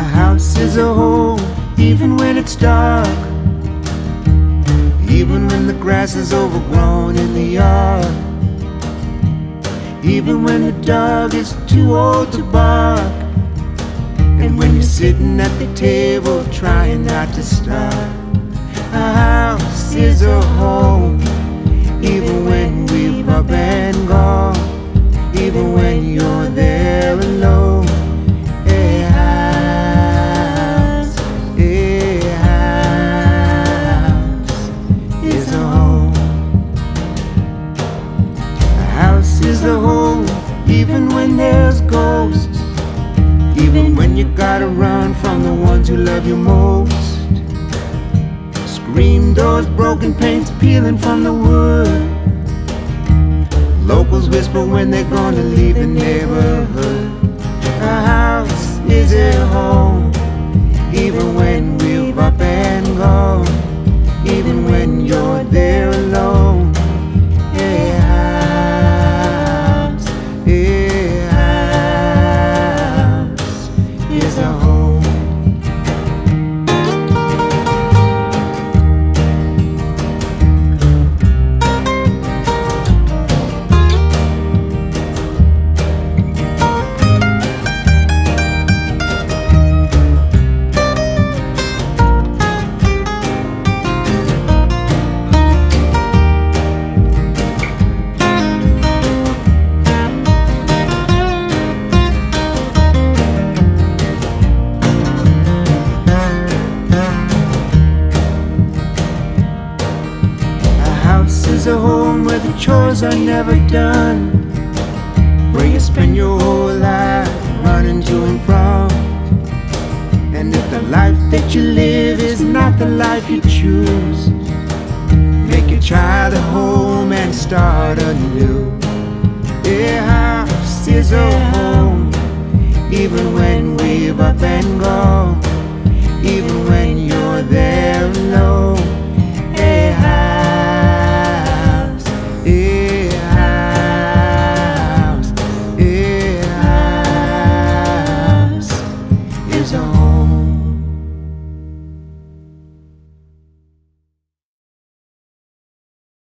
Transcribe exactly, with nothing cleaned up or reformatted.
house is a home, even when it's dark, even when the grass is overgrown in the yard, even when the dog is too old to bark, and when you're sitting at the table trying not to starve. A house is a home, even when we've up and gone, even when you're there alone. A house, a house is a home. A house is a home, even when there's ghosts, even when you gotta run from the ones who love you most. Screen doors, broken paints peeling from the wood. Locals whisper when they're gonna leave the neighborhood. A house is a home, even when we've up and gone, even when you're there alone. A house, a house is a home. Is a home where the chores are never done, where you spend your whole life running to and from. And if the life that you live is not the life you choose, make your child a home and start anew. A house is a home, even when we've up